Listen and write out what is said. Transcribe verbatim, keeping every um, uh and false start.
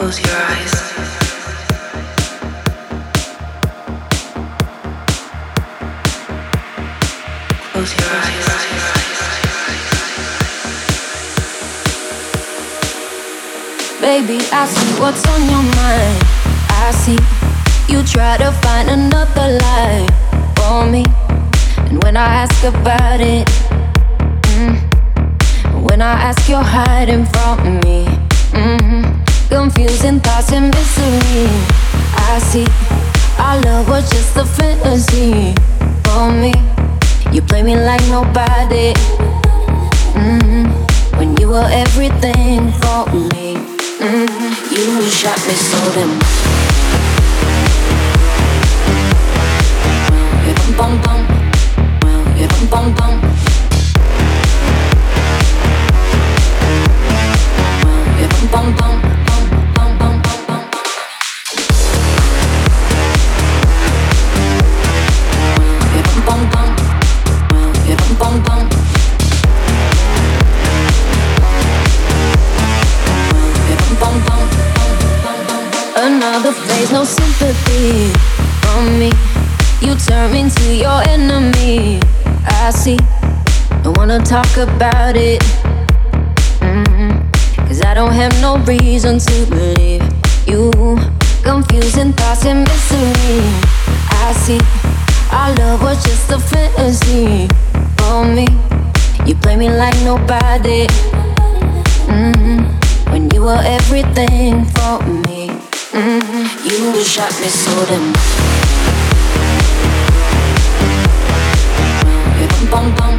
Close your eyes. Close your eyes. Baby, I see what's on your mind. I see you try to find another lie for me. And when I ask about it, mm, when I ask, you're hiding from me. Mm-hmm. Confusing thoughts and misery. I see our love was just a fantasy for me. You play me like nobody. Mm-hmm. When you were everything for me. Mm-hmm. You shot me so damn. Well, you bum bum bum. Well, you bum bum bum. Well, you bum bum bum. Bum bum bum bum bum. Well, you bum bum bum. Well, you bum bum bum. Another phase, no sympathy from me. You turn me into your enemy. I see, don't wanna talk about it. Mm-hmm. Cause I don't have no reason to believe you. Confusing thoughts and misery. I see, our love was just a fantasy for me. You play me like nobody. Mm-hmm. When you were everything for me. Mm-hmm. You shot me so damn. Well, you bum bum bum.